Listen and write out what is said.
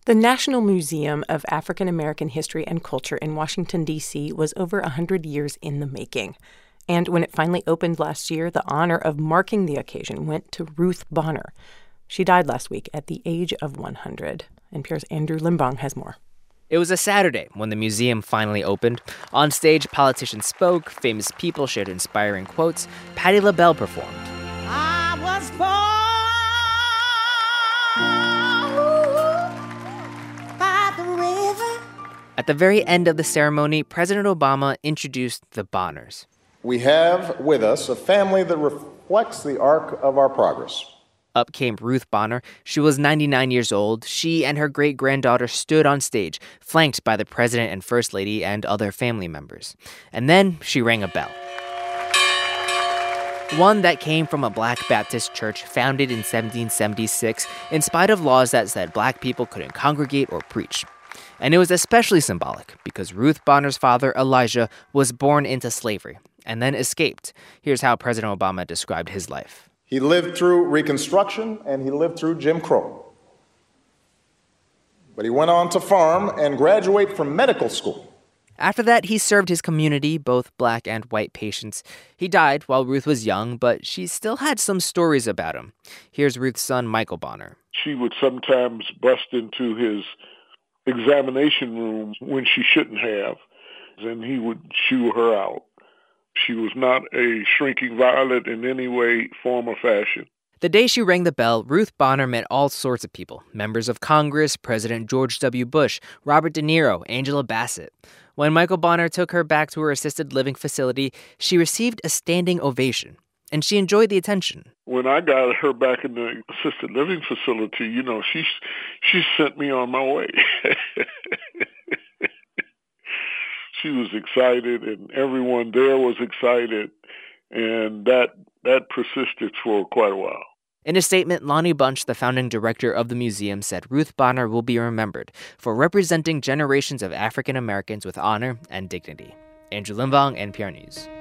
The National Museum of African American History and Culture in Washington, D.C. was over 100 years in the making. And when it finally opened last year, the honor of marking the occasion went to Ruth Bonner. She died last week at the age of 100. NPR's Andrew Limbong has more. It was a Saturday when the museum finally opened. On stage, politicians spoke, famous people shared inspiring quotes. Patti LaBelle performed. I was born by the river. At the very end of the ceremony, President Obama introduced the Bonners. We have with us a family that reflects the arc of our progress. Up came Ruth Bonner. She was 99 years old. She and her great-granddaughter stood on stage, flanked by the president and first lady and other family members. And then she rang a bell. One that came from a Black Baptist church founded in 1776, in spite of laws that said Black people couldn't congregate or preach. And it was especially symbolic because Ruth Bonner's father, Elijah, was born into slavery and then escaped. Here's how President Obama described his life. He lived through Reconstruction and he lived through Jim Crow. But he went on to farm and graduate from medical school. After that, he served his community, both Black and white patients. He died while Ruth was young, but she still had some stories about him. Here's Ruth's son, Michael Bonner. She would sometimes bust into his examination room when she shouldn't have, and he would shoo her out. She was not a shrinking violet in any way, form, or fashion. The day she rang the bell, Ruth Bonner met all sorts of people. Members of Congress, President George W. Bush, Robert De Niro, Angela Bassett. When Michael Bonner took her back to her assisted living facility, she received a standing ovation, and she enjoyed the attention. When I got her back in the assisted living facility, she sent me on my way. She was excited, and everyone there was excited, and that persisted for quite a while. In a statement, Lonnie Bunch, the founding director of the museum, said Ruth Bonner will be remembered for representing generations of African Americans with honor and dignity. Andrew Limbong, NPR News.